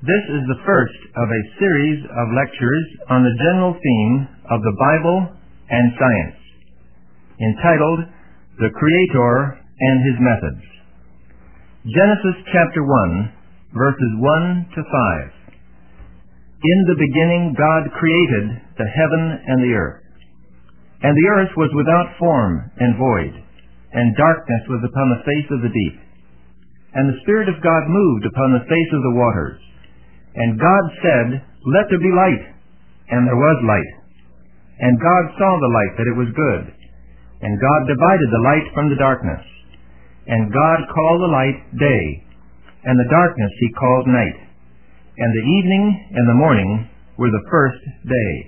This is the first of a series of lectures on the general theme of the Bible and science, entitled The Creator and His Methods. Genesis chapter 1, verses 1 to 5. In the beginning God created the heaven and the earth. And the earth was without form and void, and darkness was upon the face of the deep. And the Spirit of God moved upon the face of the waters. And God said, "Let there be light." And there was light. And God saw the light, that it was good. And God divided the light from the darkness. And God called the light day, and the darkness he called night. And the evening and the morning were the first day.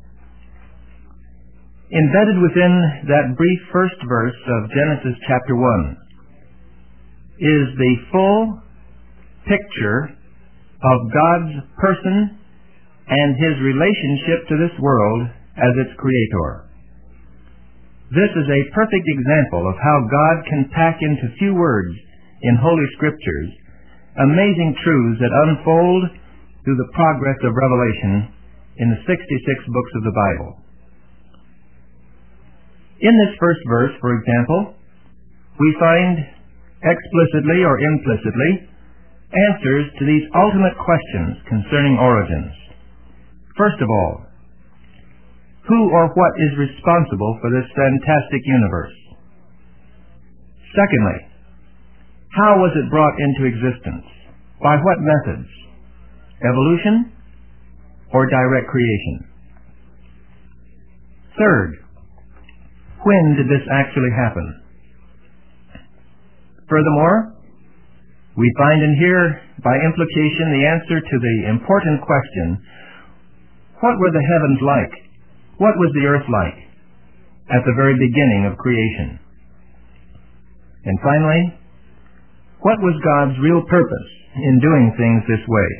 Embedded within that brief first verse of Genesis chapter 1 is the full picture of God's person and His relationship to this world as its creator. This is a perfect example of how God can pack into few words in Holy Scriptures amazing truths that unfold through the progress of revelation in the 66 books of the Bible. In this first verse, for example, we find explicitly or implicitly answers to these ultimate questions concerning origins. First of all, who or what is responsible for this fantastic universe? Secondly, how was it brought into existence? By what methods? Evolution or direct creation? Third, when did this actually happen? Furthermore, we find in here, by implication, the answer to the important question, what were the heavens like? What was the earth like at the very beginning of creation? And finally, what was God's real purpose in doing things this way?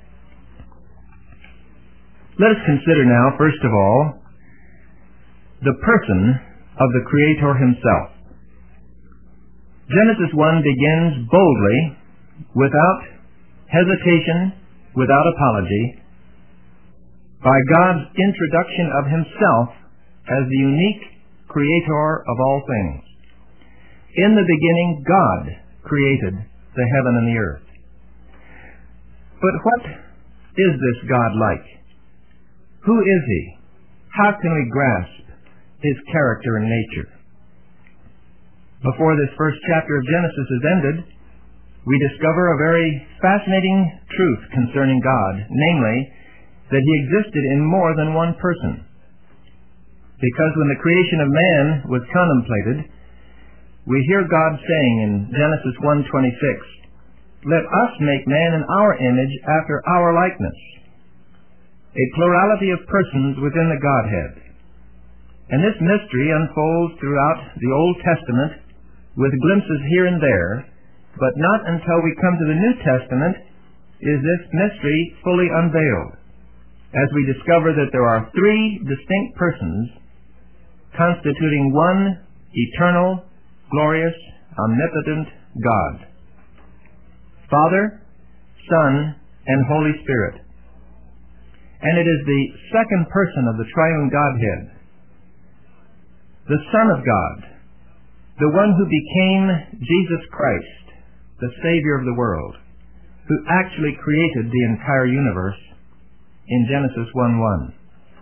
Let us consider now, first of all, the person of the Creator Himself. Genesis 1 begins boldly, without hesitation, without apology, by God's introduction of Himself as the unique Creator of all things. In the beginning, God created the heaven and the earth. But what is this God like? Who is He? How can we grasp His character and nature? Before this first chapter of Genesis is ended, we discover a very fascinating truth concerning God, namely, that He existed in more than one person. Because when the creation of man was contemplated, we hear God saying in Genesis 1:26, "Let us make man in our image after our likeness." A plurality of persons within the Godhead. And this mystery unfolds throughout the Old Testament with glimpses here and there, but not until we come to the New Testament is this mystery fully unveiled, as we discover that there are three distinct persons constituting one eternal, glorious, omnipotent God: Father, Son, and Holy Spirit. And it is the second person of the triune Godhead, the Son of God, the one who became Jesus Christ, the Savior of the world, who actually created the entire universe in Genesis 1:1.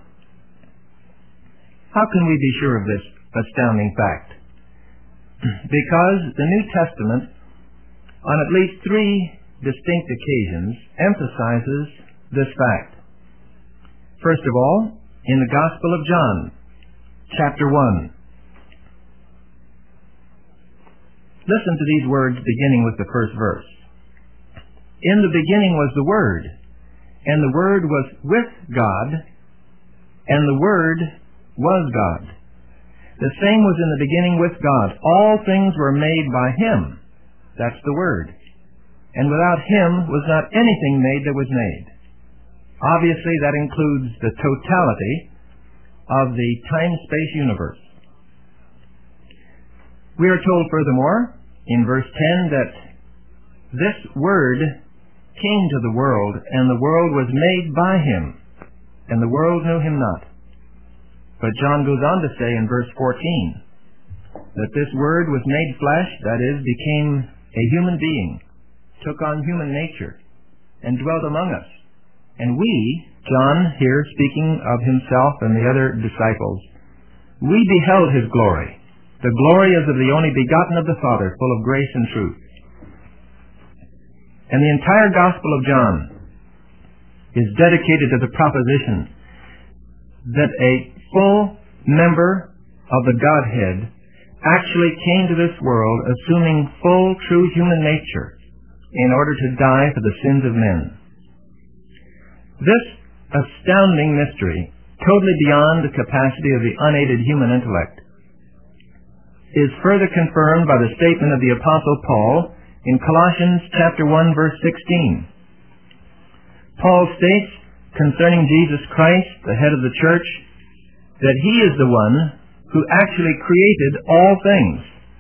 How can we be sure of this astounding fact? Because the New Testament, on at least three distinct occasions, emphasizes this fact. First of all, in the Gospel of John, chapter 1. Listen to these words beginning with the first verse. In the beginning was the Word, and the Word was with God, and the Word was God. The same was in the beginning with God. All things were made by Him. That's the Word. And without Him was not anything made that was made. Obviously, that includes the totality of the time-space universe. We are told furthermore in verse 10 that this Word came to the world, and the world was made by him, and the world knew him not. But John goes on to say in verse 14 that this Word was made flesh, that is, became a human being, took on human nature, and dwelt among us. And we, John here speaking of himself and the other disciples, we beheld his glory. The glory as of the only begotten of the Father, full of grace and truth. And the entire Gospel of John is dedicated to the proposition that a full member of the Godhead actually came to this world assuming full, true human nature in order to die for the sins of men. This astounding mystery, totally beyond the capacity of the unaided human intellect, is further confirmed by the statement of the Apostle Paul in Colossians chapter 1, verse 16. Paul states concerning Jesus Christ, the head of the church, that he is the one who actually created all things.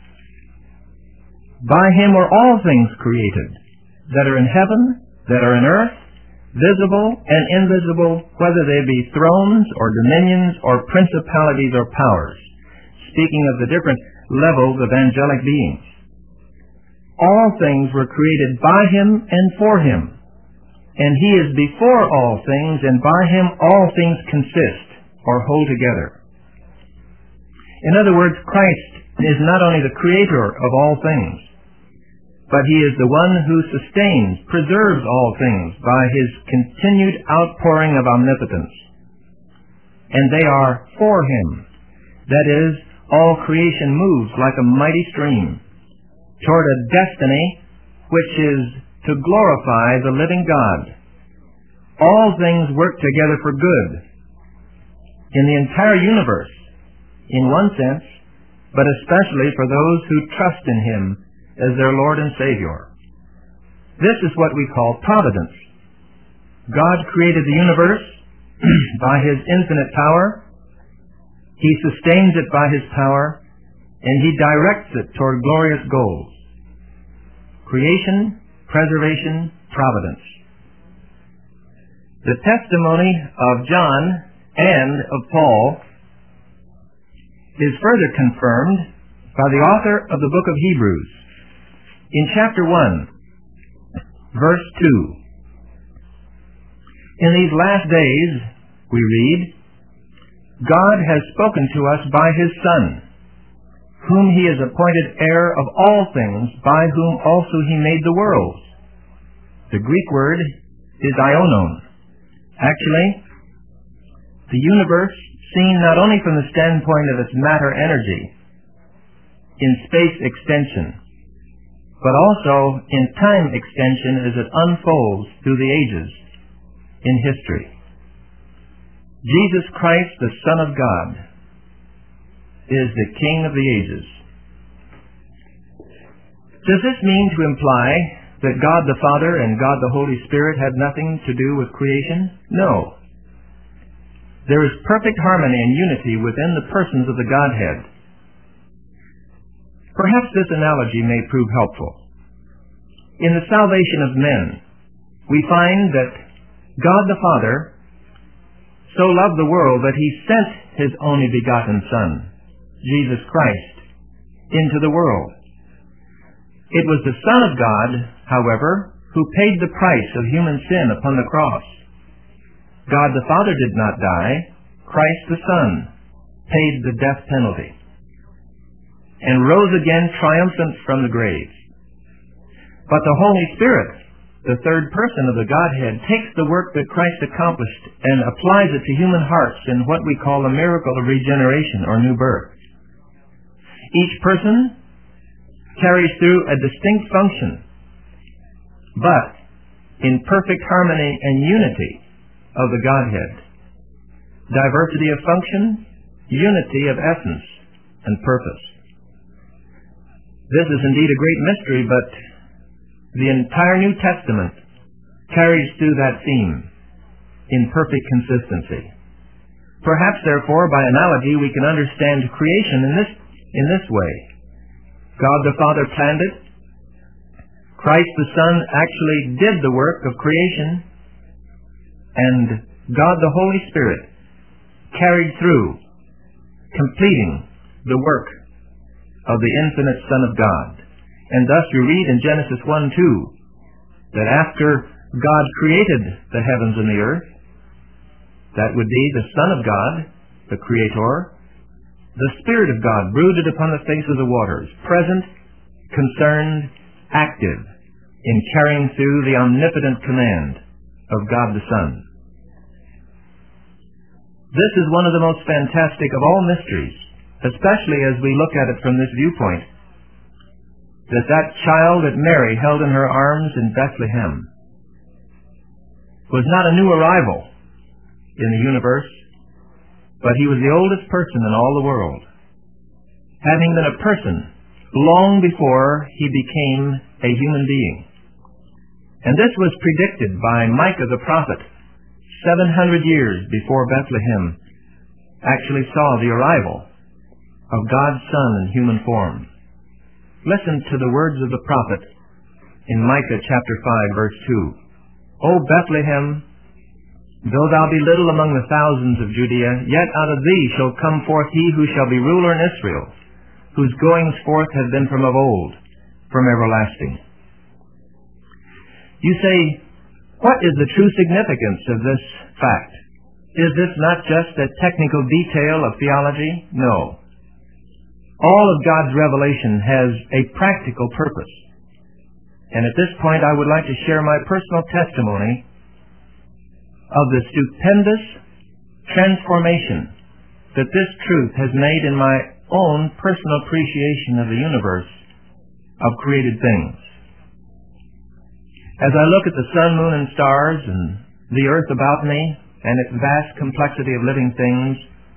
By him were all things created, that are in heaven, that are in earth, visible and invisible, whether they be thrones or dominions or principalities or powers, speaking of the different levels of angelic beings. All things were created by him and for him, and he is before all things, and by him all things consist or hold together. In other words, Christ is not only the creator of all things, but he is the one who sustains, preserves all things by his continued outpouring of omnipotence. And they are for him. That is, all creation moves like a mighty stream toward a destiny which is to glorify the living God. All things work together for good in the entire universe, in one sense, but especially for those who trust in him as their Lord and Savior. This is what we call providence. God created the universe by his infinite power. He sustains it by his power, and he directs it toward glorious goals. Creation, preservation, providence. The testimony of John and of Paul is further confirmed by the author of the book of Hebrews. In chapter 1, verse 2, in these last days, we read, God has spoken to us by his Son, whom he has appointed heir of all things, by whom also he made the worlds. The Greek word is ionon. Actually, the universe, seen not only from the standpoint of its matter energy, in space extension, but also in time extension as it unfolds through the ages in history. Jesus Christ, the Son of God, is the King of the ages. Does this mean to imply that God the Father and God the Holy Spirit had nothing to do with creation? No. There is perfect harmony and unity within the persons of the Godhead. Perhaps this analogy may prove helpful. In the salvation of men, we find that God the Father so loved the world that he sent his only begotten Son, Jesus Christ, into the world. It was the Son of God, however, who paid the price of human sin upon the cross. God the Father did not die. Christ the Son paid the death penalty and rose again triumphant from the grave. But the Holy Spirit, the third person of the Godhead, takes the work that Christ accomplished and applies it to human hearts in what we call a miracle of regeneration or new birth. Each person carries through a distinct function, but in perfect harmony and unity of the Godhead. Diversity of function, unity of essence and purpose. This is indeed a great mystery, but the entire New Testament carries through that theme in perfect consistency. Perhaps, therefore, by analogy, we can understand creation in this way. God the Father planned it. Christ the Son actually did the work of creation, and God the Holy Spirit carried through, completing the work of the infinite Son of God. And thus we read in Genesis 1:2 that after God created the heavens and the earth, that would be the Son of God, the Creator, the Spirit of God brooded upon the face of the waters, present, concerned, active in carrying through the omnipotent command of God the Son. This is one of the most fantastic of all mysteries, especially as we look at it from this viewpoint, that child that Mary held in her arms in Bethlehem was not a new arrival in the universe, but he was the oldest person in all the world, having been a person long before he became a human being. And this was predicted by Micah the prophet 700 years before Bethlehem actually saw the arrival of God's Son in human form. Listen to the words of the prophet in Micah chapter 5, verse 2. O Bethlehem, though thou be little among the thousands of Judea, yet out of thee shall come forth he who shall be ruler in Israel, whose goings forth have been from of old, from everlasting. You say, what is the true significance of this fact? Is this not just a technical detail of theology? No. All of God's revelation has a practical purpose. And at this point I would like to share my personal testimony of the stupendous transformation that this truth has made in my own personal appreciation of the universe of created things. As I look at the sun, moon, and stars and the earth about me and its vast complexity of living things,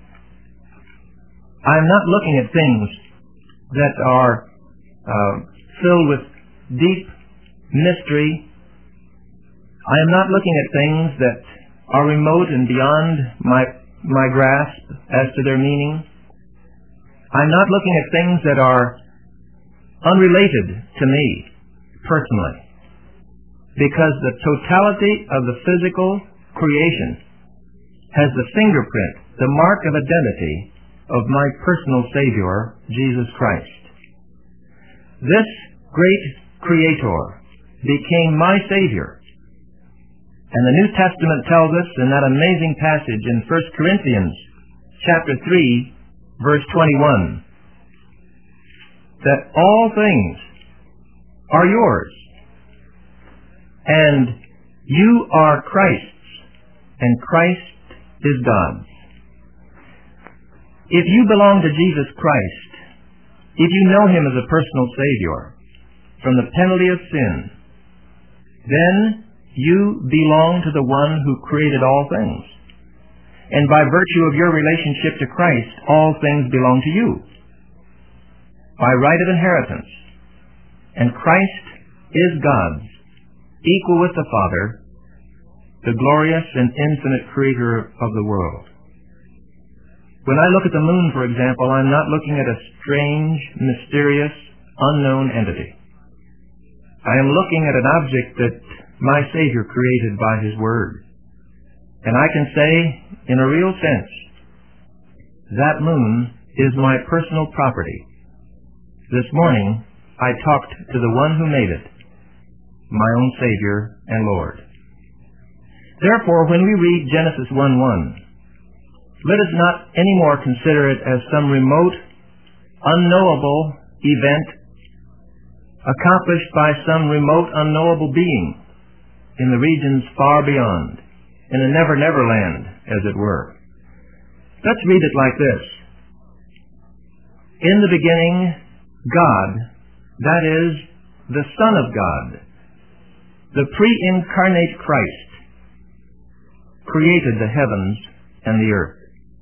I am not looking at things that are filled with deep mystery. I am not looking at things that are remote and beyond my grasp as to their meaning. I'm not looking at things that are unrelated to me personally, because the totality of the physical creation has the fingerprint, the mark of identity of my personal Savior, Jesus Christ. This great Creator became my Savior. And the New Testament tells us in that amazing passage in 1 Corinthians chapter 3, verse 21, that all things are yours, and you are Christ's, and Christ is God's. If you belong to Jesus Christ, if you know Him as a personal Savior from the penalty of sin, then you belong to the one who created all things. And by virtue of your relationship to Christ, all things belong to you by right of inheritance. And Christ is God's, equal with the Father, the glorious and infinite Creator of the world. When I look at the moon, for example, I'm not looking at a strange, mysterious, unknown entity. I am looking at an object that my Savior created by His Word. And I can say, in a real sense, that moon is my personal property. This morning, I talked to the one who made it, my own Savior and Lord. Therefore, when we read Genesis 1:1, let us not anymore consider it as some remote, unknowable event accomplished by some remote, unknowable being in the regions far beyond, in a never-never land, as it were. Let's read it like this. In the beginning, God, that is, the Son of God, the pre-incarnate Christ, created the heavens and the earth.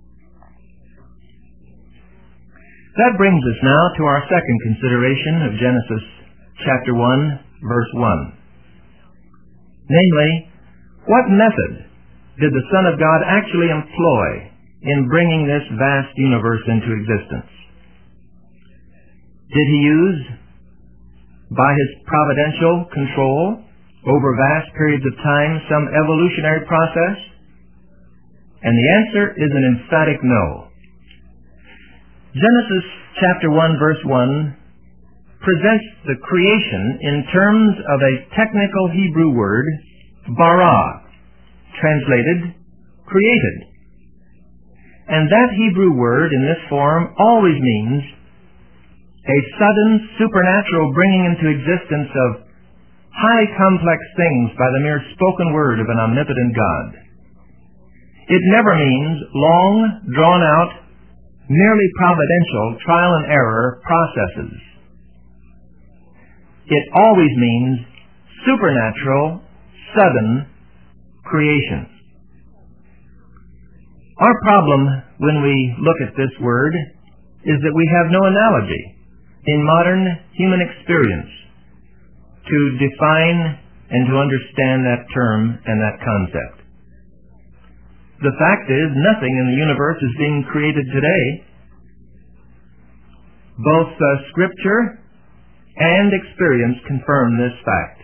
That brings us now to our second consideration of Genesis chapter 1, verse 1. Namely, what method did the Son of God actually employ in bringing this vast universe into existence? Did He use by His providential control over vast periods of time some evolutionary process? And the answer is an emphatic no. Genesis chapter 1 verse 1 presents the creation in terms of a technical Hebrew word, bara, translated created. And that Hebrew word in this form always means a sudden supernatural bringing into existence of highly complex things by the mere spoken word of an omnipotent God. It never means long, drawn-out, merely providential trial and error processes. It always means supernatural, sudden creation. Our problem when we look at this word is that we have no analogy in modern human experience to define and to understand that term and that concept. The fact is, nothing in the universe is being created today. Both Scripture and experience confirm this fact.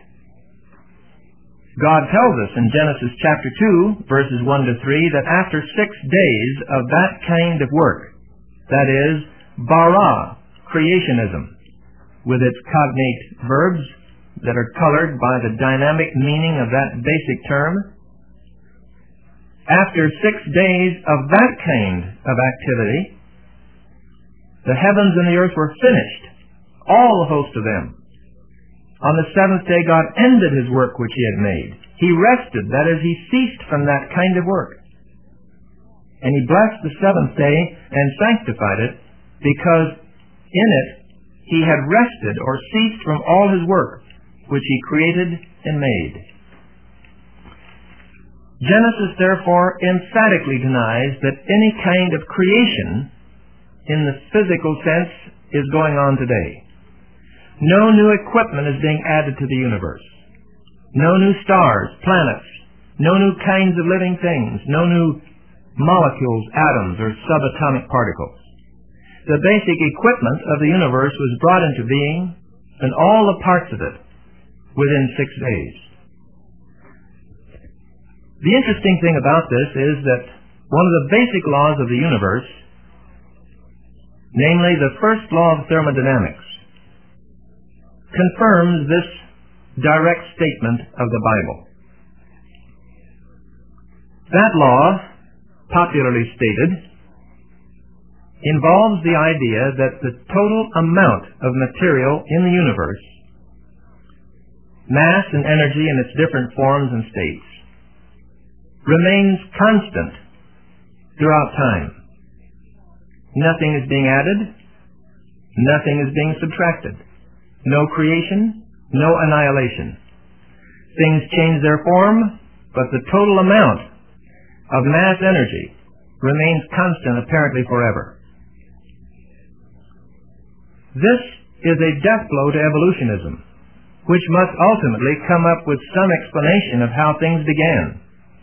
God tells us in Genesis chapter 2, verses 1 to 3, that after 6 days of that kind of work, that is, bara, creationism, with its cognate verbs that are colored by the dynamic meaning of that basic term, after 6 days of that kind of activity, the heavens and the earth were finished, all the host of them. On the 7th day God ended His work which He had made. He rested, that is, He ceased from that kind of work. And He blessed the 7th day and sanctified it, because in it He had rested or ceased from all His work which He created and made. Genesis therefore emphatically denies that any kind of creation in the physical sense is going on today. No new equipment is being added to the universe. No new stars, planets, no new kinds of living things, no new molecules, atoms, or subatomic particles. The basic equipment of the universe was brought into being, and all the parts of it, within 6 days. The interesting thing about this is that one of the basic laws of the universe, namely the first law of thermodynamics, confirms this direct statement of the Bible. That law, popularly stated, involves the idea that the total amount of material in the universe, mass and energy in its different forms and states, remains constant throughout time. Nothing is being added, nothing is being subtracted. No creation, no annihilation. Things change their form, but the total amount of mass energy remains constant apparently forever. This is a death blow to evolutionism, which must ultimately come up with some explanation of how things began.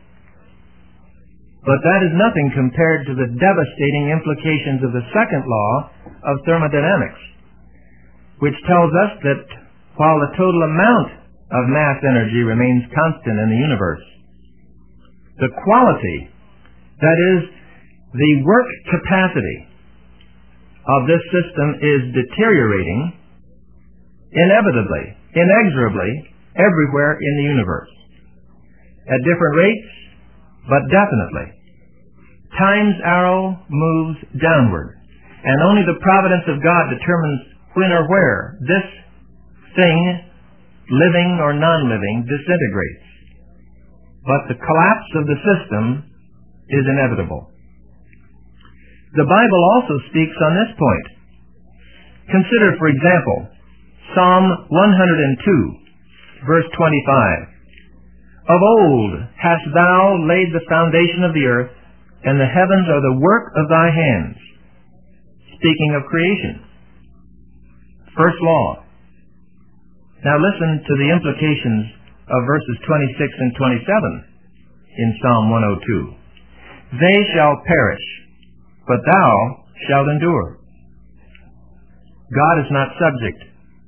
But that is nothing compared to the devastating implications of the second law of thermodynamics, which tells us that while the total amount of mass energy remains constant in the universe, the quality, that is, the work capacity of this system is deteriorating inevitably, inexorably, everywhere in the universe. At different rates, but definitely. Time's arrow moves downward, and only the providence of God determines when or where this thing, living or non-living, disintegrates. But the collapse of the system is inevitable. The Bible also speaks on this point. Consider, for example, Psalm 102, verse 25. Of old hast thou laid the foundation of the earth, and the heavens are the work of thy hands. Speaking of creation. First law. Now listen to the implications of verses 26 and 27 in Psalm 102. They shall perish, but thou shalt endure. God is not subject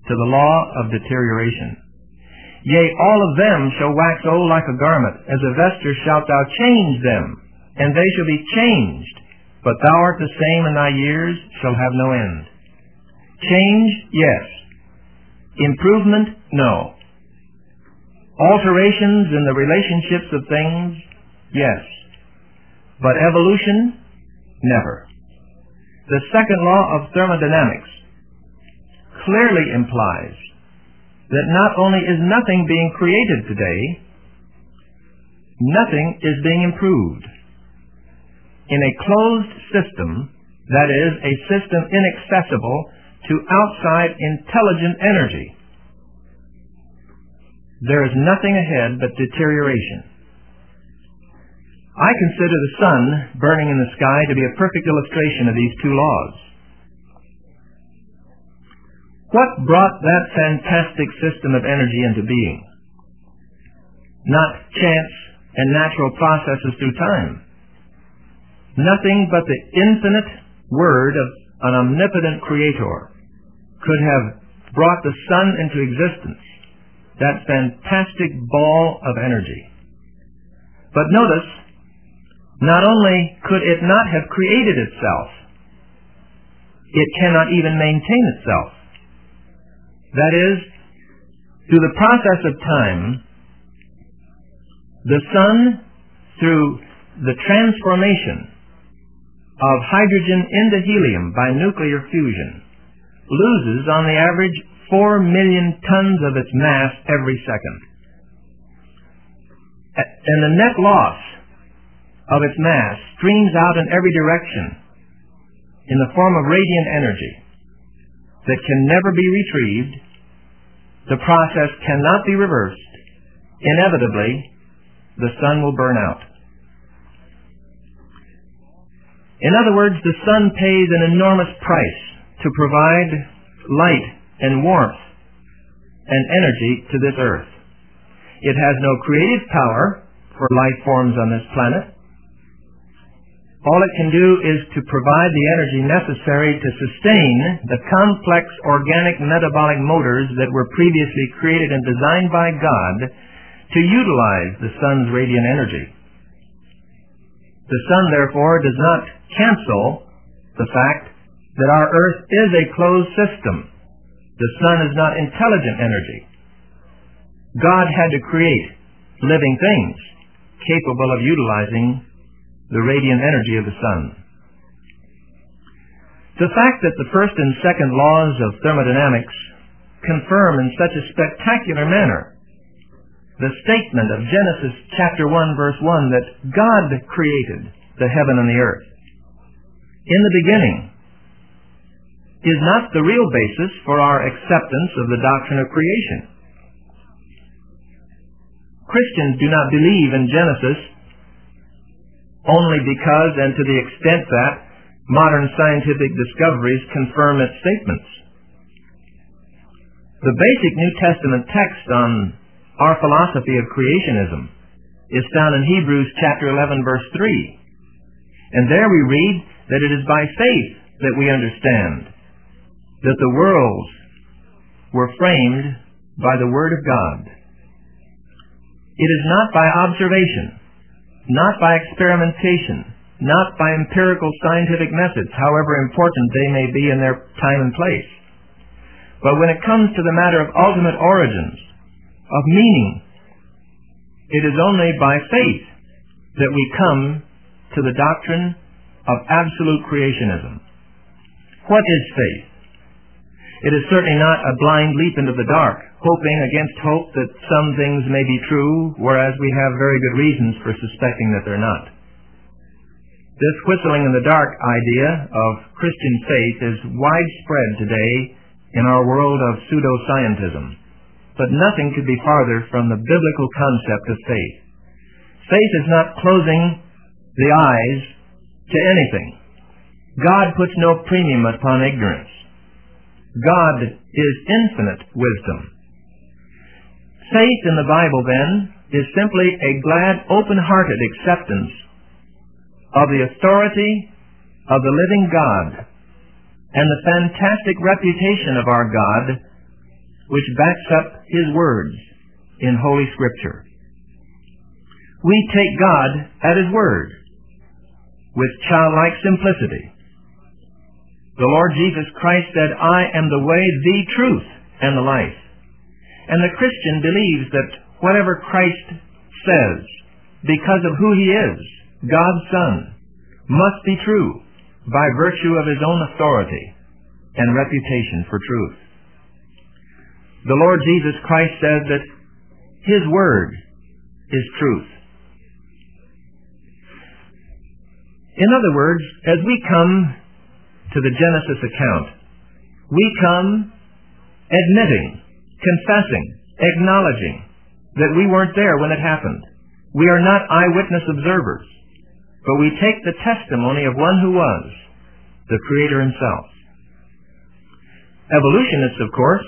to the law of deterioration. Yea, all of them shall wax old like a garment, as a vesture shalt thou change them, and they shall be changed. But thou art the same, and thy years shall have no end. Change, yes. Improvement, no. Alterations in the relationships of things, yes. But evolution, never. The second law of thermodynamics clearly implies that not only is nothing being created today, nothing is being improved. In a closed system, that is, a system inaccessible to outside intelligent energy, there is nothing ahead but deterioration. I consider the sun burning in the sky to be a perfect illustration of these two laws. What brought that fantastic system of energy into being? Not chance and natural processes through time. Nothing but the infinite word of an omnipotent creator could have brought the sun into existence, that fantastic ball of energy. But notice, not only could it not have created itself, it cannot even maintain itself. That is, through the process of time, the sun, through the transformation of hydrogen into helium by nuclear fusion, loses on the average 4 million tons of its mass every second. And the net loss of its mass streams out in every direction in the form of radiant energy that can never be retrieved. The process cannot be reversed. Inevitably, the sun will burn out. In other words, the sun pays an enormous price to provide light and warmth and energy to this earth. It has no creative power for life forms on this planet. All it can do is to provide the energy necessary to sustain the complex organic metabolic motors that were previously created and designed by God to utilize the sun's radiant energy. The sun, therefore, does not cancel the fact that our earth is a closed system. The sun is not intelligent energy. God had to create living things capable of utilizing the radiant energy of the sun. The fact that the first and second laws of thermodynamics confirm in such a spectacular manner the statement of Genesis chapter 1 verse 1 that God created the heaven and the earth in the beginning is not the real basis for our acceptance of the doctrine of creation. Christians do not believe in Genesis only because and to the extent that modern scientific discoveries confirm its statements. The basic New Testament text on our philosophy of creationism is found in Hebrews chapter 11 verse 3. And there we read that it is by faith that we understand that the worlds were framed by the Word of God. It is not by observation, not by experimentation, not by empirical scientific methods, however important they may be in their time and place. But when it comes to the matter of ultimate origins, of meaning, it is only by faith that we come to the doctrine of absolute creationism. What is faith? It is certainly not a blind leap into the dark, hoping against hope that some things may be true, whereas we have very good reasons for suspecting that they're not. This whistling in the dark idea of Christian faith is widespread today in our world of pseudoscientism, but nothing could be farther from the biblical concept of faith. Faith is not closing the eyes to anything. God puts no premium upon ignorance. God is infinite wisdom. Faith in the Bible, then, is simply a glad, open-hearted acceptance of the authority of the living God and the fantastic reputation of our God which backs up His words in Holy Scripture. We take God at His word with childlike simplicity. The Lord Jesus Christ said, "I am the way, the truth, and the life." And the Christian believes that whatever Christ says, because of who He is, God's Son, must be true by virtue of His own authority and reputation for truth. The Lord Jesus Christ says that His word is truth. In other words, as we come to the Genesis account, we come admitting, confessing, acknowledging that we weren't there when it happened. We are not eyewitness observers, but we take the testimony of one who was, the Creator Himself. Evolutionists, of course,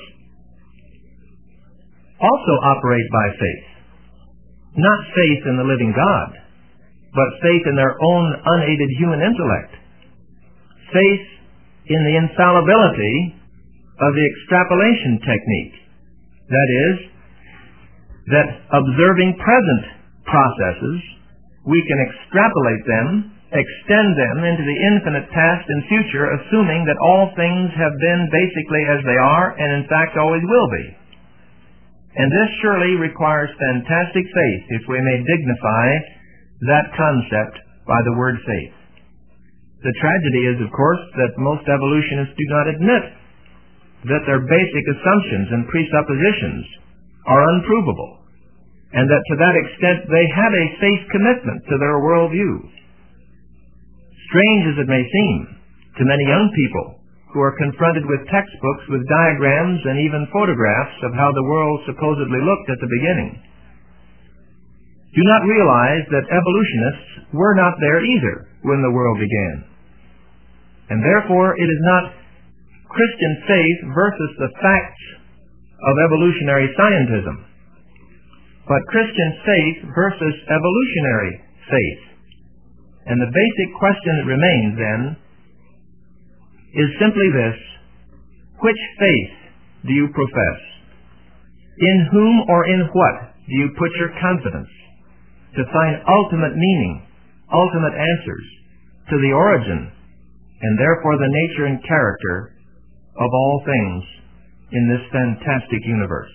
also operate by faith. Not faith in the living God, but faith in their own unaided human intellect. Faith in the infallibility of the extrapolation technique. That is, that observing present processes, we can extrapolate them, extend them into the infinite past and future, assuming that all things have been basically as they are and in fact always will be. And this surely requires fantastic faith if we may dignify that concept by the word faith. The tragedy is, of course, that most evolutionists do not admit that their basic assumptions and presuppositions are unprovable, and that to that extent they have a faith commitment to their worldview. Strange as it may seem to many young people who are confronted with textbooks with diagrams and even photographs of how the world supposedly looked at the beginning, do not realize that evolutionists were not there either when the world began. And therefore it is not Christian faith versus the facts of evolutionary scientism, but Christian faith versus evolutionary faith. And the basic question that remains then is simply this: which faith do you profess? In whom or in what do you put your confidence to find ultimate meaning, ultimate answers to the origin and therefore the nature and character of all things in this fantastic universe?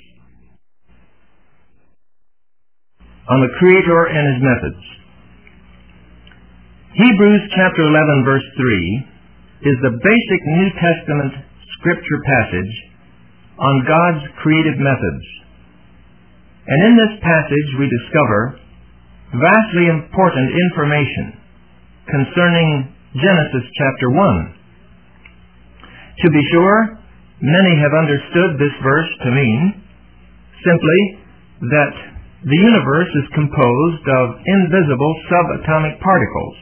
On the Creator and His methods. Hebrews chapter 11 verse 3 is the basic New Testament scripture passage on God's creative methods. And in this passage we discover vastly important information concerning Genesis chapter 1. To be sure, many have understood this verse to mean simply that the universe is composed of invisible subatomic particles.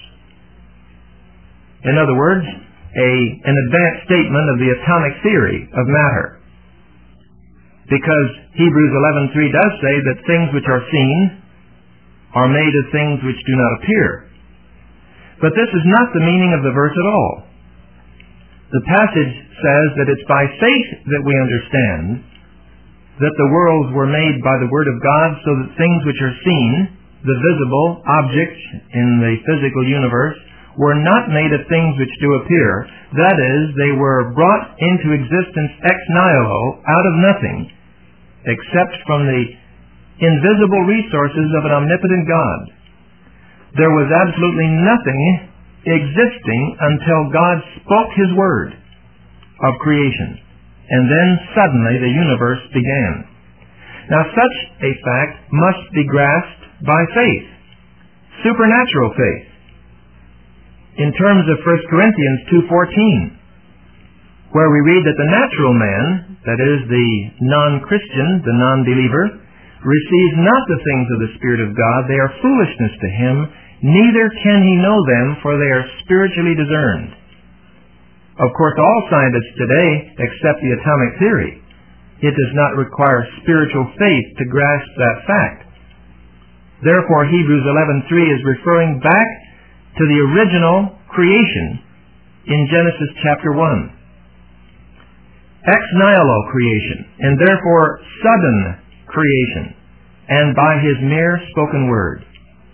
In other words, an advanced statement of the atomic theory of matter. Because Hebrews 11:3 does say that things which are seen are made of things which do not appear. But this is not the meaning of the verse at all. The passage says that it's by faith that we understand that the worlds were made by the Word of God, so that things which are seen, the visible objects in the physical universe, were not made of things which do appear. That is, they were brought into existence ex nihilo, out of nothing, except from the invisible resources of an omnipotent God. There was absolutely nothing existing until God spoke His word of creation, and then suddenly the universe began. Now such a fact must be grasped by faith, supernatural faith. In terms of 1 Corinthians 2:14, where we read that the natural man, that is the non-Christian, the non-believer, receives not the things of the Spirit of God, they are foolishness to him, neither can he know them, for they are spiritually discerned. Of course, all scientists today accept the atomic theory. It does not require spiritual faith to grasp that fact. Therefore, Hebrews 11:3 is referring back to the original creation in Genesis chapter 1. ex nihilo creation, and therefore sudden creation, and by his mere spoken word.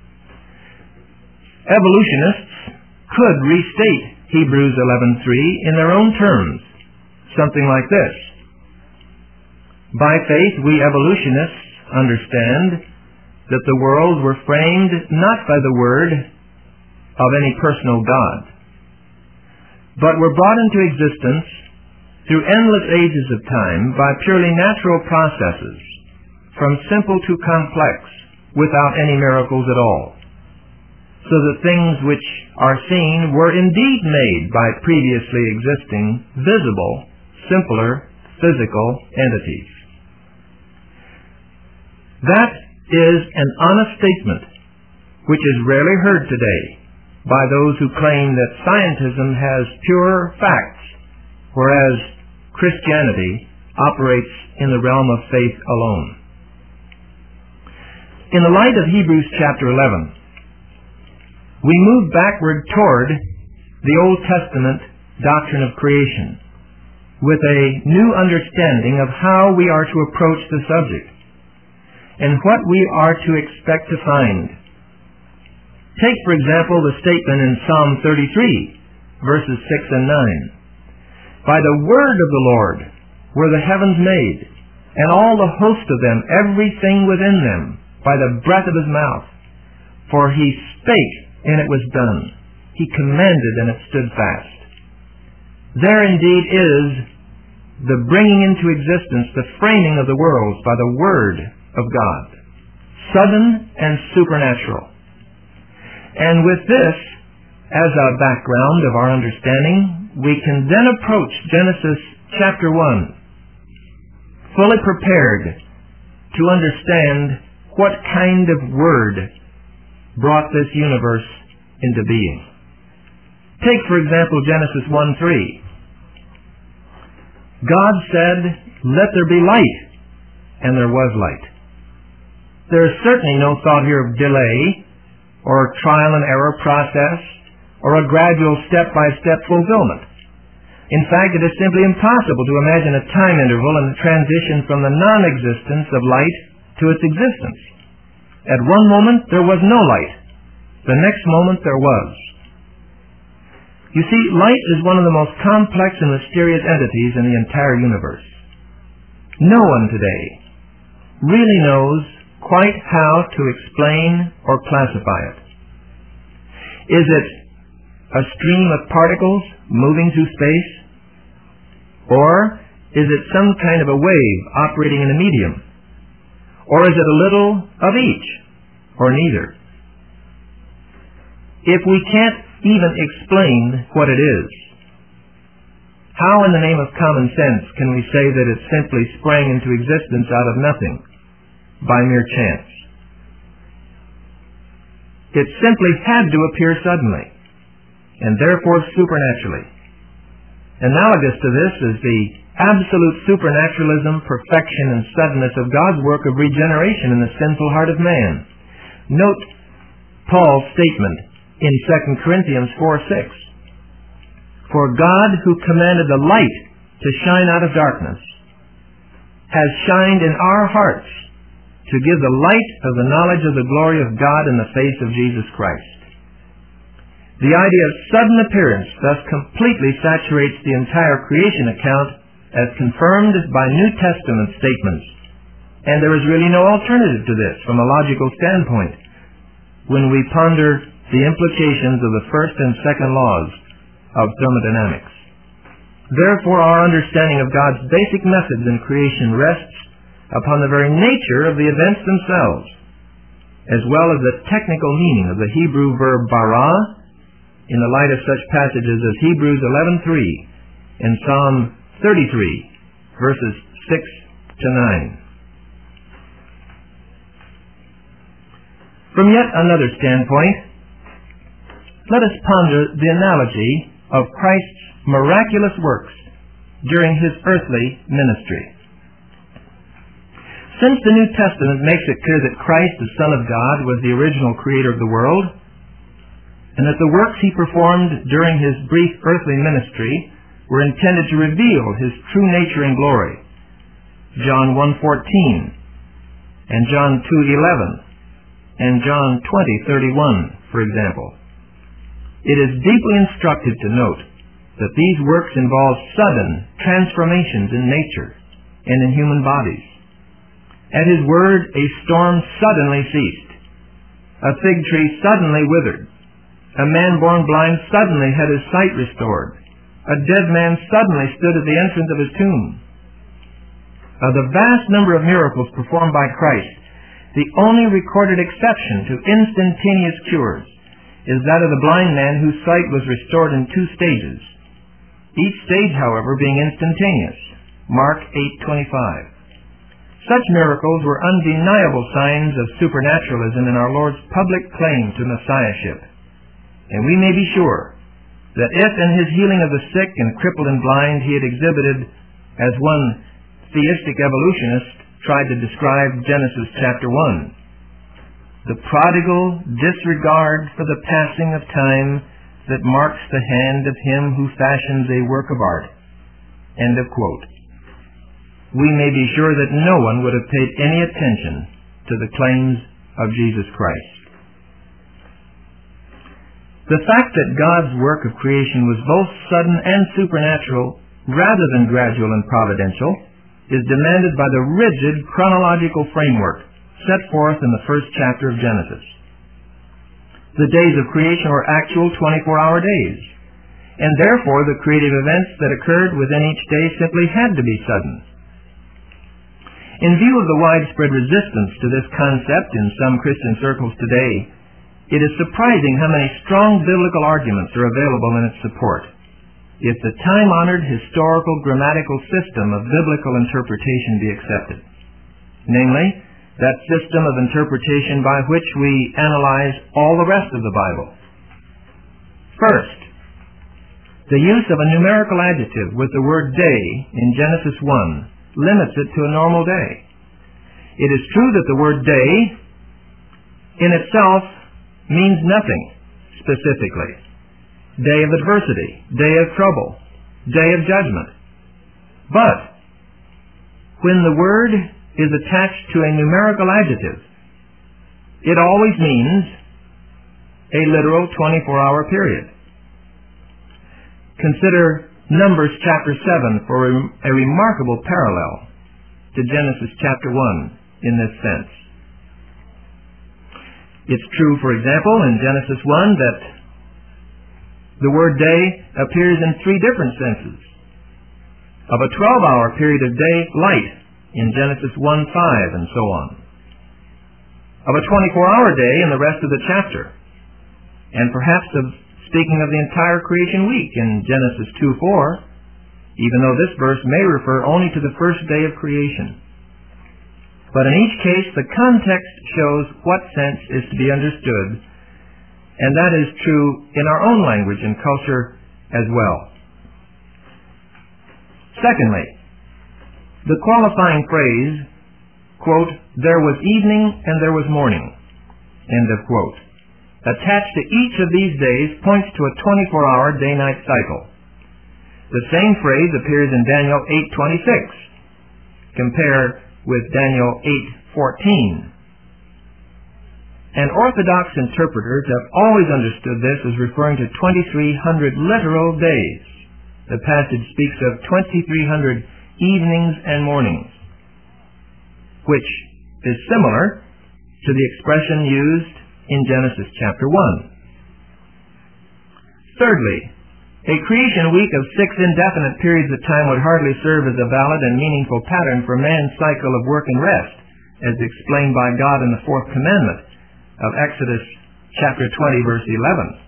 Evolutionists could restate Hebrews 11:3 in their own terms, something like this. By faith, we evolutionists understand that the worlds were framed not by the word of any personal God, but were brought into existence through endless ages of time by purely natural processes, from simple to complex, without any miracles at all, so that things which are seen were indeed made by previously existing, visible, simpler, physical entities. That is an honest statement which is rarely heard today by those who claim that scientism has pure facts, whereas Christianity operates in the realm of faith alone. In the light of Hebrews chapter 11, we move backward toward the Old Testament doctrine of creation with a new understanding of how we are to approach the subject and what we are to expect to find. Take, for example, the statement in Psalm 33, verses 6 and 9. By the word of the Lord were the heavens made, and all the host of them, everything within them, by the breath of his mouth. For he spake, and it was done. He commanded, and it stood fast. There indeed is the bringing into existence, the framing of the worlds by the word of God, sudden and supernatural. And with this as a background of our understanding, we can then approach Genesis chapter 1, fully prepared to understand what kind of word brought this universe into being. Take, for example, Genesis 1:3. God said, "Let there be light," and there was light. There is certainly no thought here of delay or trial and error process or a gradual step-by-step fulfillment. In fact, it is simply impossible to imagine a time interval in the transition from the non-existence of light to its existence. At one moment there was no light. The next moment there was. You see, light is one of the most complex and mysterious entities in the entire universe. No one today really knows quite how to explain or classify it. Is it a stream of particles moving through space? Or is it some kind of a wave operating in a medium? Or is it a little of each? Or neither? If we can't even explain what it is, how in the name of common sense can we say that it simply sprang into existence out of nothing by mere chance? It simply had to appear suddenly, and therefore supernaturally. Analogous to this is the absolute supernaturalism, perfection, and suddenness of God's work of regeneration in the sinful heart of man. Note Paul's statement in 2 Corinthians 4:6. For God, who commanded the light to shine out of darkness, has shined in our hearts to give the light of the knowledge of the glory of God in the face of Jesus Christ. The idea of sudden appearance thus completely saturates the entire creation account as confirmed by New Testament statements, and there is really no alternative to this from a logical standpoint when we ponder the implications of the first and second laws of thermodynamics. Therefore, our understanding of God's basic methods in creation rests upon the very nature of the events themselves, as well as the technical meaning of the Hebrew verb bara in the light of such passages as Hebrews 11:3 and Psalm 33, verses 6 to 9. From yet another standpoint, let us ponder the analogy of Christ's miraculous works during his earthly ministry. Since the New Testament makes it clear that Christ, the Son of God, was the original creator of the world, and that the works he performed during his brief earthly ministry were intended to reveal his true nature and glory. John 1:14 and John 2:11 and John 20:31, for example. It is deeply instructive to note that these works involve sudden transformations in nature and in human bodies. At his word, a storm suddenly ceased. A fig tree suddenly withered. A man born blind suddenly had his sight restored. A dead man suddenly stood at the entrance of his tomb. Of the vast number of miracles performed by Christ, the only recorded exception to instantaneous cures is that of the blind man whose sight was restored in 2 stages, each stage, however, being instantaneous. Mark 8:25. Such miracles were undeniable signs of supernaturalism in our Lord's public claim to Messiahship. And we may be sure that if in his healing of the sick and crippled and blind he had exhibited, as one theistic evolutionist tried to describe Genesis chapter 1, the prodigal disregard for the passing of time that marks the hand of him who fashions a work of art. End of quote. We may be sure that no one would have paid any attention to the claims of Jesus Christ. The fact that God's work of creation was both sudden and supernatural, rather than gradual and providential, is demanded by the rigid chronological framework set forth in the first chapter of Genesis. The days of creation were actual 24-hour days, and therefore the creative events that occurred within each day simply had to be sudden. In view of the widespread resistance to this concept in some Christian circles today, it is surprising how many strong biblical arguments are available in its support. If the time-honored historical grammatical system of biblical interpretation be accepted, namely, that system of interpretation by which we analyze all the rest of the Bible. First, the use of a numerical adjective with the word day in Genesis 1 limits it to a normal day. It is true that the word day in itself means nothing specifically. Day of adversity, day of trouble, day of judgment. But when the word is attached to a numerical adjective, it always means a literal 24-hour period. Consider Numbers chapter 7 for a remarkable parallel to Genesis chapter 1 in this sense. It's true, for example, in Genesis 1 that the word day appears in 3 different senses. Of a 12-hour period of day, light, in Genesis 1:5 and so on. Of a 24-hour day in the rest of the chapter. And perhaps of speaking of the entire creation week in Genesis 2:4, even though this verse may refer only to the first day of creation. But in each case, the context shows what sense is to be understood, and that is true in our own language and culture as well. Secondly, the qualifying phrase, quote, there was evening and there was morning, end of quote, attached to each of these days points to a 24-hour day-night cycle. The same phrase appears in Daniel 8:26. Compare with Daniel 8:14. And Orthodox interpreters have always understood this as referring to 2,300 literal days. The passage speaks of 2,300 evenings and mornings, which is similar to the expression used in Genesis chapter 1. Thirdly, a creation week of 6 indefinite periods of time would hardly serve as a valid and meaningful pattern for man's cycle of work and rest, as explained by God in the 4th commandment of Exodus chapter 20, verse 11.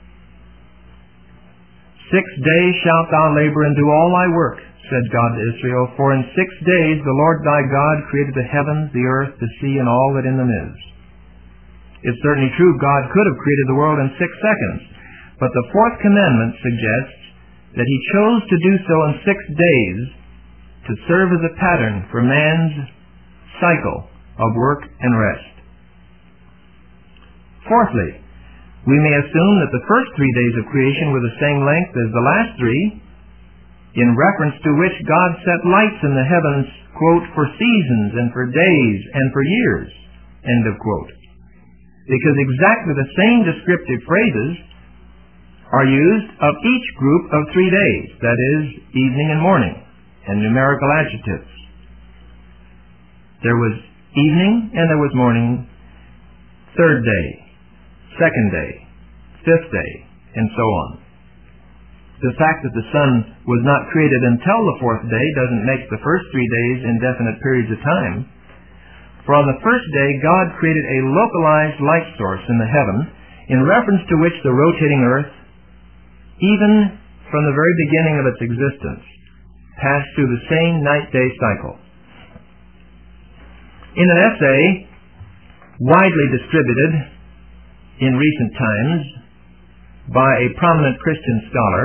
6 days shalt thou labor and do all thy work, said God to Israel, for in 6 days the Lord thy God created the heavens, the earth, the sea, and all that in them is. It's certainly true God could have created the world in 6 seconds, but the 4th commandment suggests that he chose to do so in 6 days to serve as a pattern for man's cycle of work and rest. Fourthly, we may assume that the first 3 days of creation were the same length as the last 3, in reference to which God set lights in the heavens, quote, for seasons and for days and for years, end of quote. Because exactly the same descriptive phrases are used of each group of 3 days, that is, evening and morning, and numerical adjectives. There was evening and there was morning, third day, second day, fifth day, and so on. The fact that the sun was not created until the fourth day doesn't make the first 3 days indefinite periods of time. For on the first day God created a localized light source in the heaven, in reference to which the rotating earth, even from the very beginning of its existence, passed through the same night-day cycle. In an essay widely distributed in recent times by a prominent Christian scholar,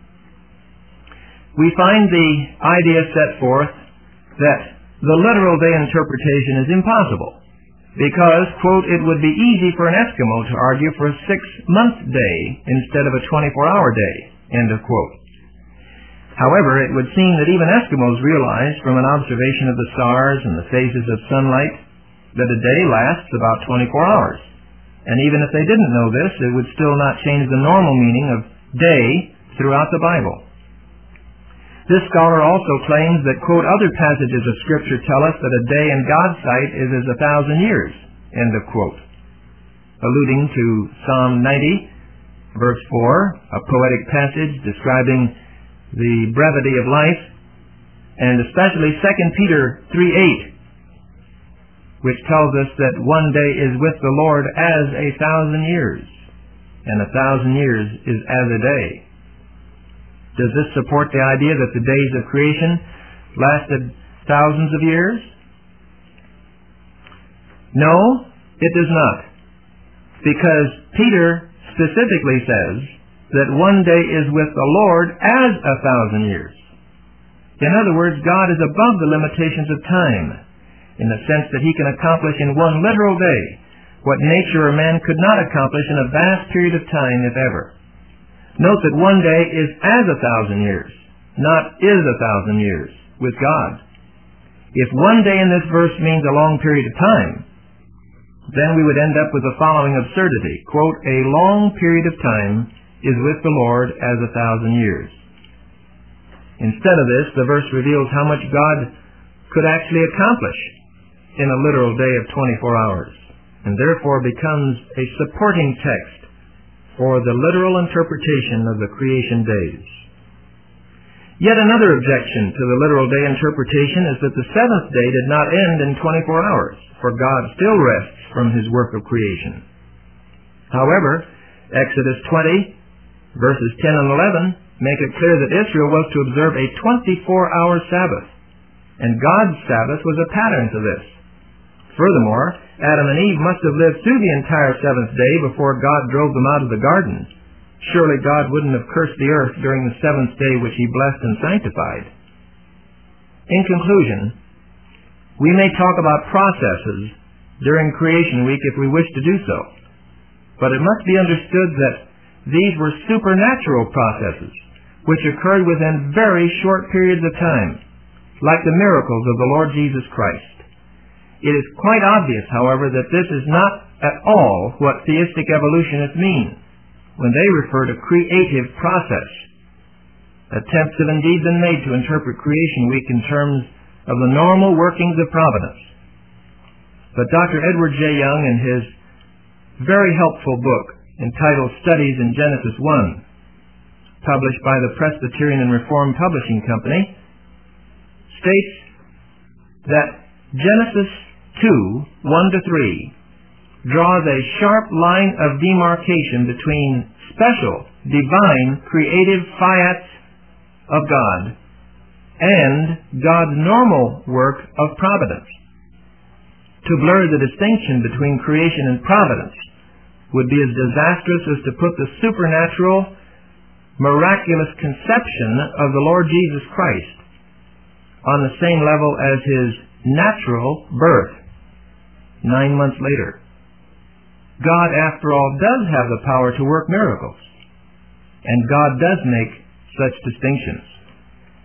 we find the idea set forth that the literal day interpretation is impossible because, quote, it would be easy for an Eskimo to argue for a 6-month day instead of a 24-hour day, end of quote. However, it would seem that even Eskimos realize from an observation of the stars and the phases of sunlight that a day lasts about 24 hours. And even if they didn't know this, it would still not change the normal meaning of day throughout the Bible. This scholar also claims that, quote, other passages of Scripture tell us that a day in God's sight is as 1,000 years, end of quote, alluding to Psalm 90, verse 4, a poetic passage describing the brevity of life, and especially 2 Peter 3:8, which tells us that one day is with the Lord as 1,000 years, and 1,000 years is as a day. Does this support the idea that the days of creation lasted thousands of years? No, it does not. Because Peter specifically says that one day is with the Lord as 1,000 years. In other words, God is above the limitations of time, in the sense that he can accomplish in one literal day what nature or man could not accomplish in a vast period of time, if ever. Note that one day is as 1,000 years, not is 1,000 years, with God. If one day in this verse means a long period of time, then we would end up with the following absurdity. Quote, a long period of time is with the Lord as 1,000 years. Instead of this, the verse reveals how much God could actually accomplish in a literal day of 24 hours, and therefore becomes a supporting text for the literal interpretation of the creation days. Yet another objection to the literal day interpretation is that the seventh day did not end in 24 hours, for God still rests from his work of creation. However, Exodus 20, verses 10 and 11, make it clear that Israel was to observe a 24-hour Sabbath, and God's Sabbath was a pattern to this. Furthermore, Adam and Eve must have lived through the entire seventh day before God drove them out of the garden. Surely God wouldn't have cursed the earth during the seventh day which he blessed and sanctified. In conclusion, we may talk about processes during creation week if we wish to do so, but it must be understood that these were supernatural processes which occurred within very short periods of time, like the miracles of the Lord Jesus Christ. It is quite obvious, however, that this is not at all what theistic evolutionists mean when they refer to creative process. Attempts have indeed been made to interpret creation week in terms of the normal workings of providence. But Dr. Edward J. Young, in his very helpful book entitled Studies in Genesis 1, published by the Presbyterian and Reformed Publishing Company, states that Genesis 2, 1-3, draws a sharp line of demarcation between special, divine, creative fiats of God and God's normal work of providence. To blur the distinction between creation and providence would be as disastrous as to put the supernatural, miraculous conception of the Lord Jesus Christ on the same level as his natural birth 9 months later. God, after all, does have the power to work miracles, and God does make such distinctions.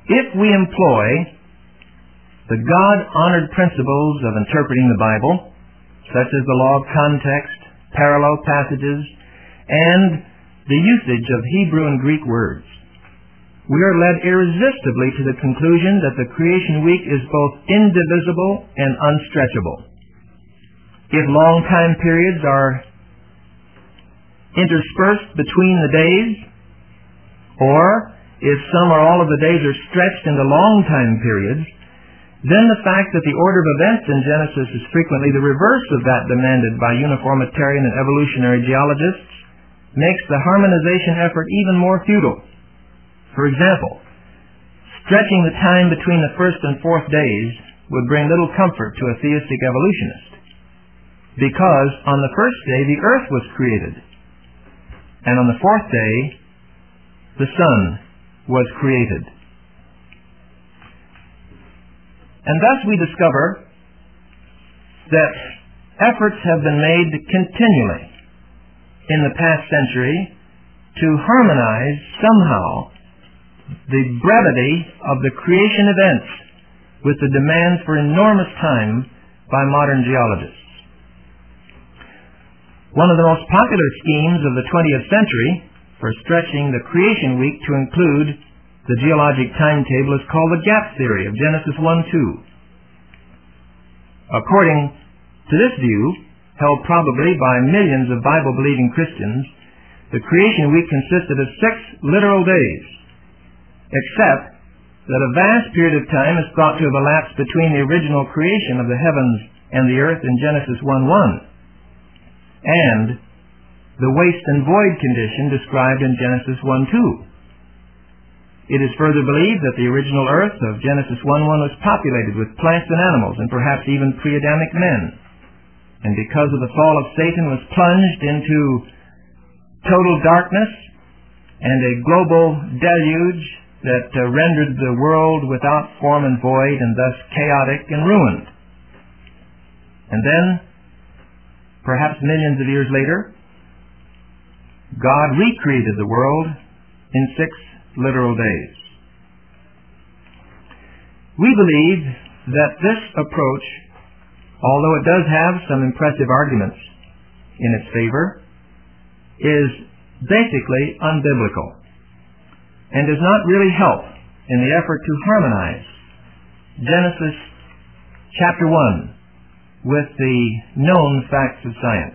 If we employ the God-honored principles of interpreting the Bible, such as the law of context, parallel passages, and the usage of Hebrew and Greek words, we are led irresistibly to the conclusion that the creation week is both indivisible and unstretchable. If long time periods are interspersed between the days, or if some or all of the days are stretched into long time periods, then the fact that the order of events in Genesis is frequently the reverse of that demanded by uniformitarian and evolutionary geologists makes the harmonization effort even more futile. For example, stretching the time between the first and fourth days would bring little comfort to a theistic evolutionist, because on the first day the earth was created, and on the fourth day the sun was created. And thus we discover that efforts have been made continually in the past century to harmonize somehow the brevity of the creation events with the demands for enormous time by modern geologists. One of the most popular schemes of the 20th century for stretching the creation week to include the geologic timetable is called the gap theory of Genesis 1:2. According to this view, held probably by millions of Bible-believing Christians, the creation week consisted of 6 literal days, except that a vast period of time is thought to have elapsed between the original creation of the heavens and the earth in Genesis 1:1 and the waste and void condition described in Genesis 1:2. It is further believed that the original earth of Genesis 1:1 was populated with plants and animals, and perhaps even pre-Adamic men, and because of the fall of Satan was plunged into total darkness and a global deluge that rendered the world without form and void, and thus chaotic and ruined. And then, perhaps millions of years later, God recreated the world in 6 literal days. We believe that this approach, although it does have some impressive arguments in its favor, is basically unbiblical and does not really help in the effort to harmonize Genesis chapter 1 with the known facts of science.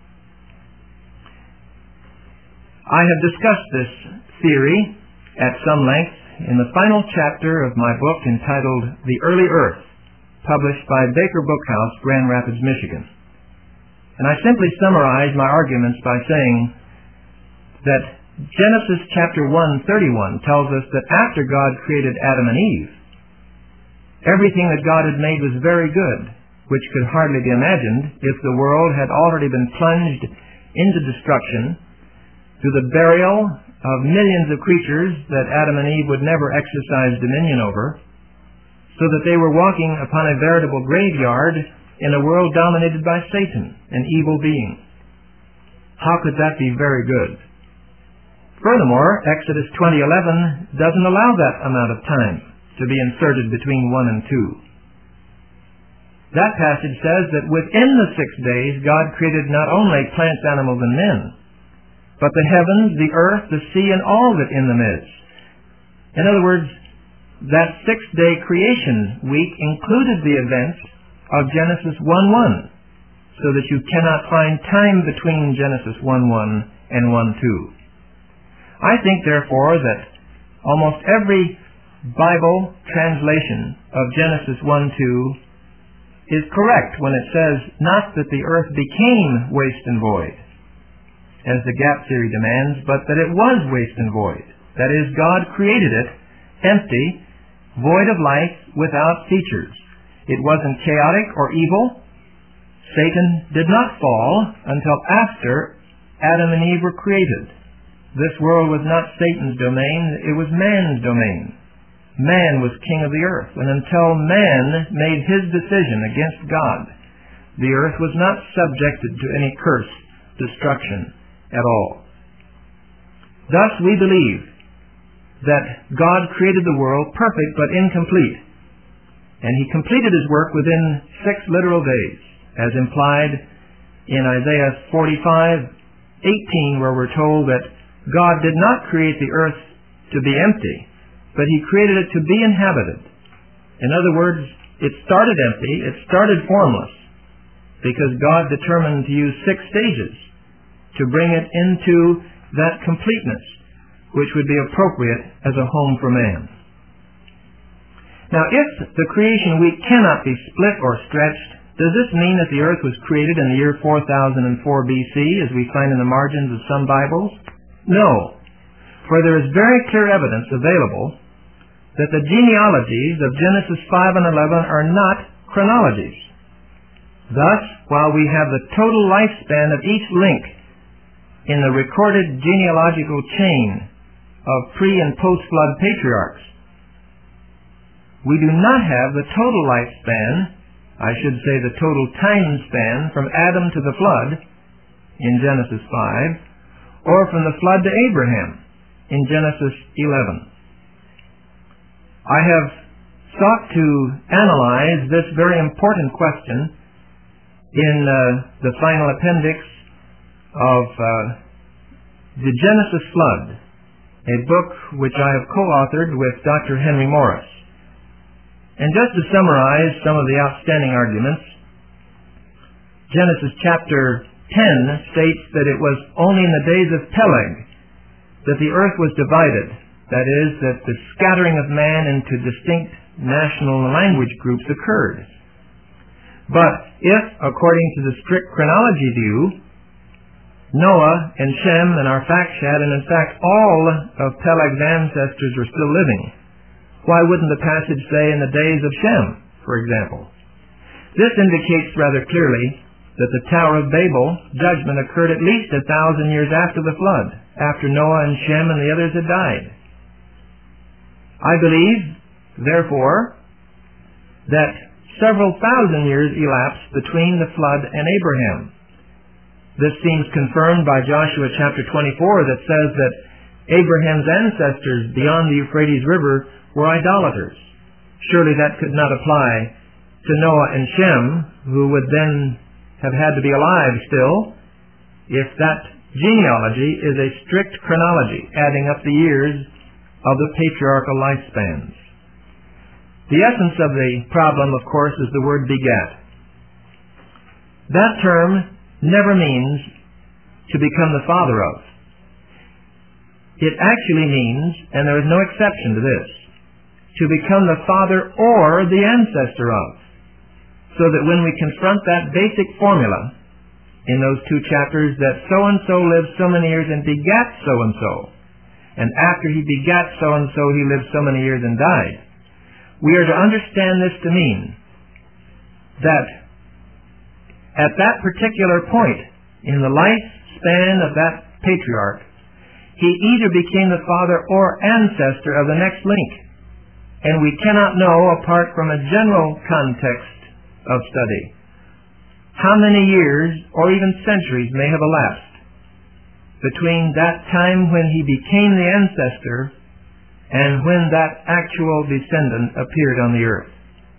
I have discussed this theory at some length in the final chapter of my book entitled The Early Earth, published by Baker Bookhouse, Grand Rapids, Michigan. And I simply summarize my arguments by saying that Genesis chapter 1:31 tells us that after God created Adam and Eve, everything that God had made was very good, which could hardly be imagined if the world had already been plunged into destruction through the burial of millions of creatures that Adam and Eve would never exercise dominion over, so that they were walking upon a veritable graveyard in a world dominated by Satan, an evil being. How could that be very good? Furthermore, Exodus 20:11 doesn't allow that amount of time to be inserted between 1 and 2. That passage says that within the 6 days God created not only plants, animals, and men, but the heavens, the earth, the sea, and all that in the midst. In other words, that 6-day creation week included the events of Genesis 1:1, so that you cannot find time between Genesis 1:1 and 1:2. I think, therefore, that almost every Bible translation of Genesis 1:2 is correct when it says not that the earth became waste and void, as the gap theory demands, but that it was waste and void. That is, God created it empty, void of life, without features. It wasn't chaotic or evil. Satan did not fall until after Adam and Eve were created. This world was not Satan's domain, it was man's domain. Man was king of the earth, and until man made his decision against God, the earth was not subjected to any curse, destruction at all. Thus we believe that God created the world perfect but incomplete. And he completed his work within 6 literal days, as implied in Isaiah 45:18, where we're told that God did not create the earth to be empty, but he created it to be inhabited. In other words, it started empty, it started formless, because God determined to use 6 stages to bring it into that completeness, which would be appropriate as a home for man. Now, if the creation week cannot be split or stretched, does this mean that the earth was created in the year 4004 BC, as we find in the margins of some Bibles? No, for there is very clear evidence available that the genealogies of Genesis 5 and 11 are not chronologies. Thus, while we have the total lifespan of each link in the recorded genealogical chain of pre- and post-flood patriarchs, we do not have the total lifespan, I should say the total time span from Adam to the flood in Genesis 5, or from the flood to Abraham in Genesis 11. I have sought to analyze this very important question in the final appendix of The Genesis Flood, a book which I have co-authored with Dr. Henry Morris. And just to summarize some of the outstanding arguments, Genesis chapter 10 states that it was only in the days of Peleg that the earth was divided. That is, that the scattering of man into distinct national language groups occurred. But if, according to the strict chronology view, Noah and Shem and Arphaxad, and in fact all of Peleg's ancestors were still living, why wouldn't the passage say in the days of Shem, for example? This indicates rather clearly that the Tower of Babel judgment occurred at least 1,000 years after the flood, after Noah and Shem and the others had died. I believe, therefore, that several thousand years elapsed between the flood and Abraham. This seems confirmed by Joshua chapter 24 that says that Abraham's ancestors beyond the Euphrates River were idolaters. Surely that could not apply to Noah and Shem, who would then have had to be alive still, if that genealogy is a strict chronology, adding up the years of the patriarchal lifespans. The essence of the problem, of course, is the word begat. That term never means to become the father of. It actually means, and there is no exception to this, to become the father or the ancestor of. So that when we confront that basic formula in those 2 chapters, that so-and-so lived so many years and begat so-and-so, and after he begat so-and-so he lived so many years and died, we are to understand this to mean that at that particular point in the lifespan of that patriarch, he either became the father or ancestor of the next link. And we cannot know, apart from a general context of study, how many years or even centuries may have elapsed between that time when he became the ancestor and when that actual descendant appeared on the earth.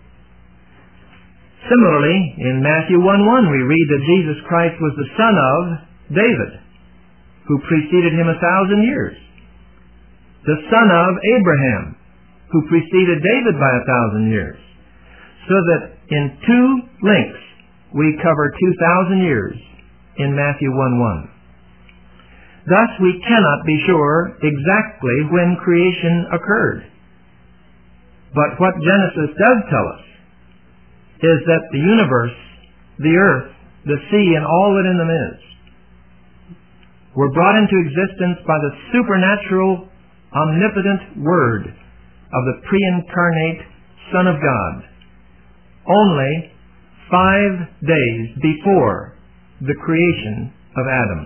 Similarly, in Matthew 1:1 we read that Jesus Christ was the son of David, who preceded him 1,000 years. The son of Abraham, who preceded David by 1,000 years. So that in 2 links we cover 2,000 years in Matthew 1:1. Thus we cannot be sure exactly when creation occurred. But what Genesis does tell us is that the universe, the earth, the sea, and all that in them is, were brought into existence by the supernatural, omnipotent Word of the pre-incarnate Son of God, only 5 days before the creation of Adam.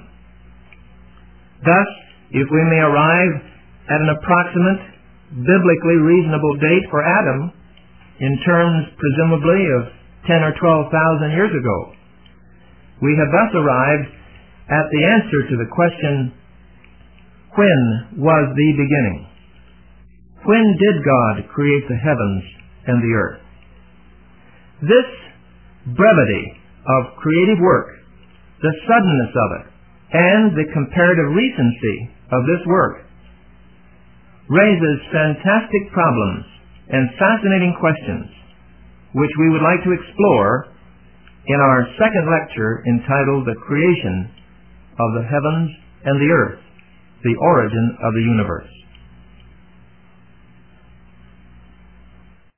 Thus, if we may arrive at an approximate, biblically reasonable date for Adam, in terms presumably of 10 or 12,000 years ago, we have thus arrived at the answer to the question, when was the beginning? When did God create the heavens and the earth? This brevity of creative work, the suddenness of it, and the comparative recency of this work raises fantastic problems and fascinating questions, which we would like to explore in our second lecture entitled The Creation of the Heavens and the Earth, the Origin of the Universe.